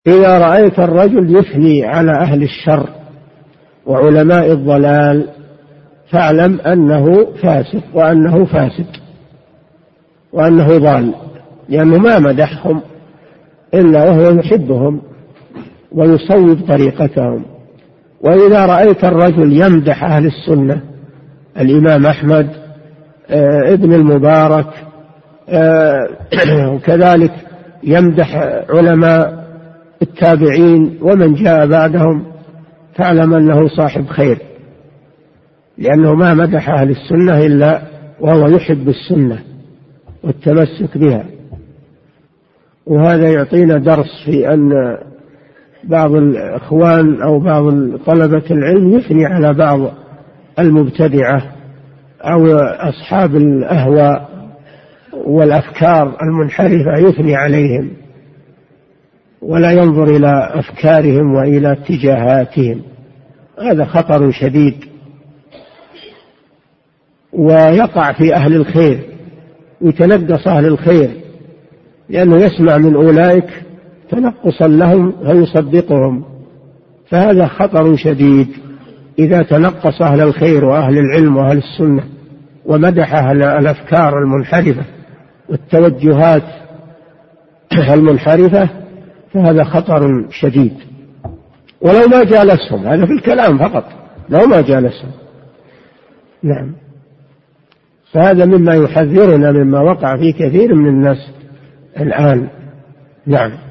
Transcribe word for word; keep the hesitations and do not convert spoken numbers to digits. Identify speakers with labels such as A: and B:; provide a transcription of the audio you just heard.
A: إذا رأيت الرجل يثني على أهل الشر وعلماء الضلال فاعلم أنه فاسق وأنه فاسد وأنه ضال، لأنه ما مدحهم إلا وهو يحبهم ويصوب طريقتهم. وإذا رأيت الرجل يمدح أهل السنة، الإمام أحمد، آه ابن المبارك، آه وكذلك يمدح علماء التابعين ومن جاء بعدهم، فاعلم أنه صاحب خير، لأنه ما مدح أهل السنة إلا وهو يحب السنة والتمسك بها. وهذا يعطينا درس في أن بعض الإخوان أو بعض طلبة العلم يثني على بعض المبتدعة أو أصحاب الأهواء والأفكار المنحرفة، يثني عليهم ولا ينظر إلى أفكارهم وإلى اتجاهاتهم، هذا خطر شديد. ويقع في أهل الخير، يتنقص أهل الخير، لأنه يسمع من أولئك تنقصا لهم فيصدقهم، فهذا خطر شديد. إذا تنقص أهل الخير وأهل العلم وأهل السنة ومدح أهل الأفكار المنحرفة والتوجهات المنحرفة فهذا خطر شديد، ولو ما جالسهم، هذا في الكلام فقط، لو ما جالسهم. نعم، فهذا مما يحذرنا مما وقع في كثير من الناس الآن. نعم.